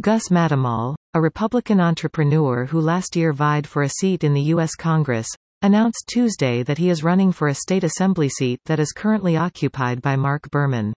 Gus Matamal, a Republican entrepreneur who last year vied for a seat in the U.S. Congress, announced Tuesday that he is running for a state assembly seat that is currently occupied by Mark Berman.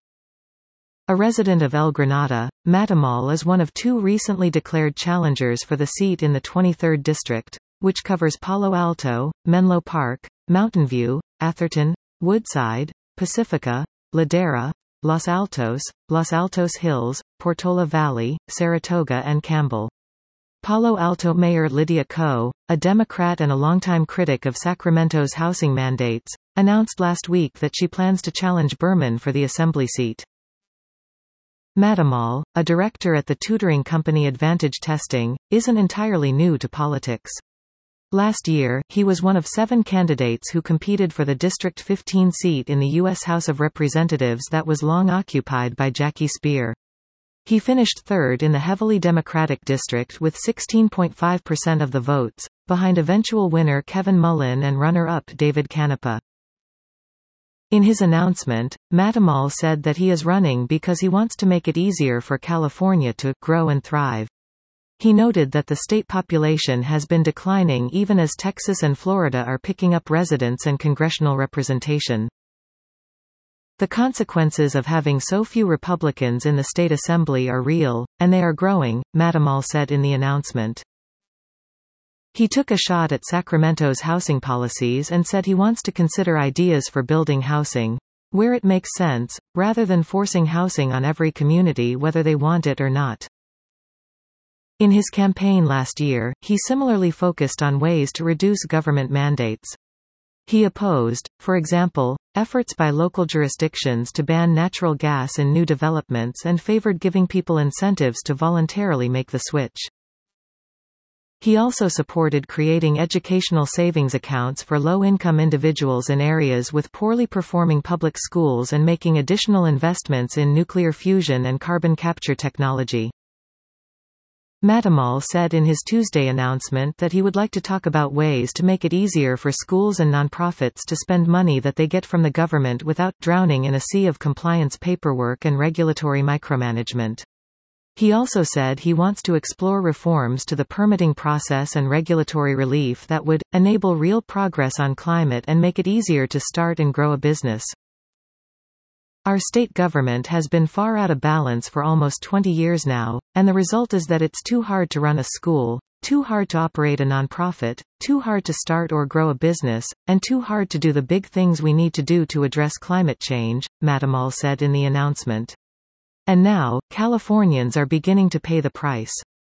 A resident of El Granada, Matamal is one of two recently declared challengers for the seat in the 23rd District, which covers Palo Alto, Menlo Park, Mountain View, Atherton, Woodside, Pacifica, Ladera, Los Altos Hills, Portola Valley, Saratoga and Campbell. Palo Alto Mayor Lydia Ko, a Democrat and a longtime critic of Sacramento's housing mandates, announced last week that she plans to challenge Berman for the assembly seat. Matamal, a director at the tutoring company Advantage Testing, isn't entirely new to politics. Last year, he was one of 7 candidates who competed for the District 15 seat in the U.S. House of Representatives that was long occupied by Jackie Speer. He finished third in the heavily Democratic district with 16.5% of the votes, behind eventual winner Kevin Mullin and runner-up David Canepa. In his announcement, Matamal said that he is running because he wants to make it easier for California to grow and thrive. He noted that the state population has been declining even as Texas and Florida are picking up residents and congressional representation. The consequences of having so few Republicans in the state assembly are real, and they are growing, Matamal said in the announcement. He took a shot at Sacramento's housing policies and said he wants to consider ideas for building housing where it makes sense, rather than forcing housing on every community whether they want it or not. In his campaign last year, he similarly focused on ways to reduce government mandates. He opposed, for example, efforts by local jurisdictions to ban natural gas in new developments and favored giving people incentives to voluntarily make the switch. He also supported creating educational savings accounts for low-income individuals in areas with poorly performing public schools and making additional investments in nuclear fusion and carbon capture technology. Matamal said in his Tuesday announcement that he would like to talk about ways to make it easier for schools and nonprofits to spend money that they get from the government without drowning in a sea of compliance paperwork and regulatory micromanagement. He also said he wants to explore reforms to the permitting process and regulatory relief that would enable real progress on climate and make it easier to start and grow a business. Our state government has been far out of balance for almost 20 years now, and the result is that it's too hard to run a school, too hard to operate a nonprofit, too hard to start or grow a business, and too hard to do the big things we need to do to address climate change, Matamal said in the announcement. And now, Californians are beginning to pay the price.